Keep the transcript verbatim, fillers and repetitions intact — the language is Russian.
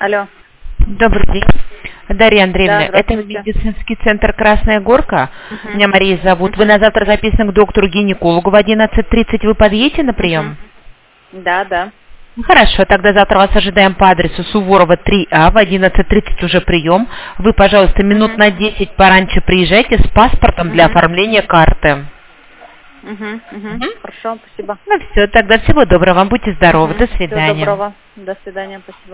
Алло. Добрый день. Дарья Андреевна, Да, это здравствуйте. медицинский центр «Красная горка». Мгм. Меня Мария зовут. Вы на завтра записаны к доктору-гинекологу в одиннадцать тридцать. Вы подъедете на прием? Мгм. Да, да. Ну, Хорошо, тогда завтра вас ожидаем по адресу Суворова три А, в одиннадцать тридцать уже прием. Вы, пожалуйста, минут Мгм. на десять пораньше приезжайте с паспортом для Мгм. оформления карты. Угу, угу. Мгм. Хорошо, спасибо. Ну все, тогда всего доброго, вам будьте здоровы, Угу. до Всего свидания. доброго. До свидания, спасибо.